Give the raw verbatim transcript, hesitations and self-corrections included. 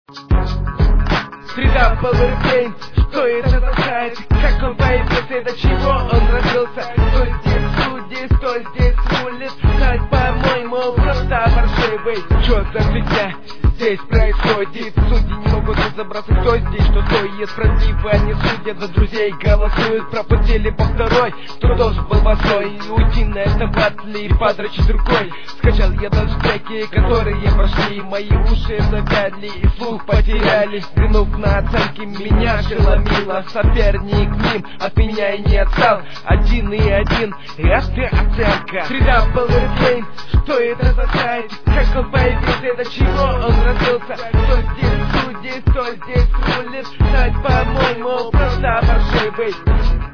Среда Powerplane, что это означает? Как он появился, до чего он родился? Кто здесь судит, кто здесь рулит? Знать, по-моему, просто паршивый. Чё за фигня здесь происходит? Судьи не могут разобраться, кто здесь, что стоит. Правдиво они судят, за друзей голосуют. Пропустили по второй, кто должен был восой. Уйти на это батли и подрочить рукой. Скачал я даже треки, которые прошли. Мои уши завяли и слух потеряли. Взглянув на оценки, меня шеломило. Соперник ним от меня и не отстал. Один и один, это оценка. Среда Powerplane, что это за сайт? Как он появился, до чего он родился? Кто здесь судит, кто здесь рулит? Знать, по-моему, просто паршивый.